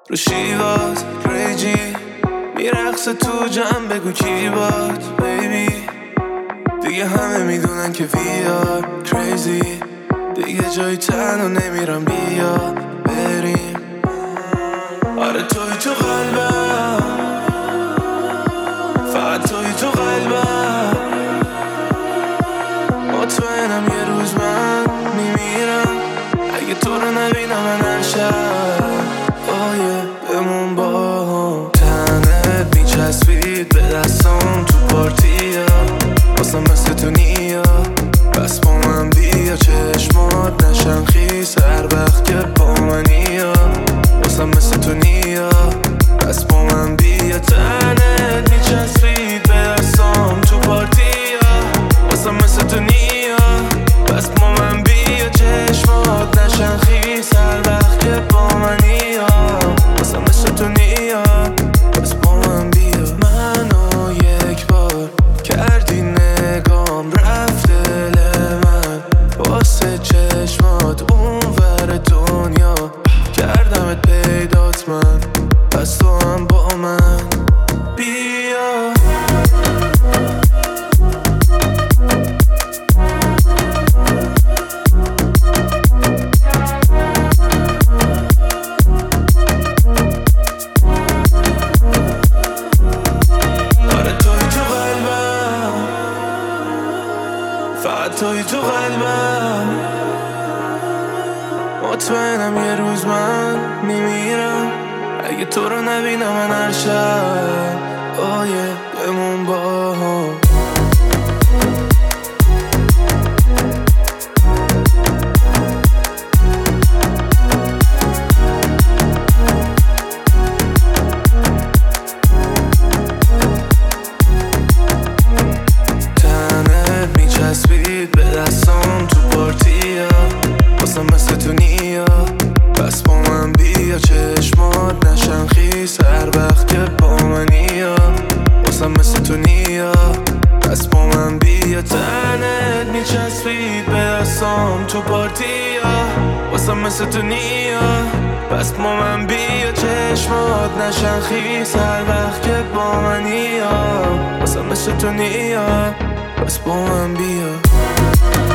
رو شیواز ریجی میرقصه تو جمع، بگو کی باد بیبی. دیگه همه میدونن که we are crazy، دیگه جایی تنها نمیرم، بیا بریم. آره توی تو قلبم، فقط توی تو قلبم. مطمئنم یه روز من میمیرم اگه تو رو نبینم من هر شب. بمون با هم، تنت میچسبید به دستام تو پارتیا، واسم مثل تو نیا. بس با من بیا، چشمات نشن خیس هر وقت که با منیا، واسم مثل تو نیا. بس با من بیا، تنت میچسبید به دستام تو پارتیا، واسم مثل تو نیا. بس با من بیا، چشمات نشن خیس هر وقت که با منیا، واسم مثل تو نیا. بس با من بیا. منو یک بار کردی نگام، رفت دل من واسه چشمات اونور دنیا. کردمت پیدات من، پس تو هم با من بیا. فقط توی تو قلبم، مطمئنم یه روز من میمیرم اگه تو رو نبینم من هر شب. بمون با هم. چسبید به دستام تو پارتیا، واسم مثل تو نیا. بس با من بیا، چشمات نشن خیس هر وقت که با منیا، واسم مثل تو نیا. بس با من بیا، تنت میچسبید به دستام تو پارتیا، واسم مثل تو نیا. بس با من بیا، چشمات نشن خیس هر وقت که با منیا، واسم مثل تو نیا. بس با من بیا.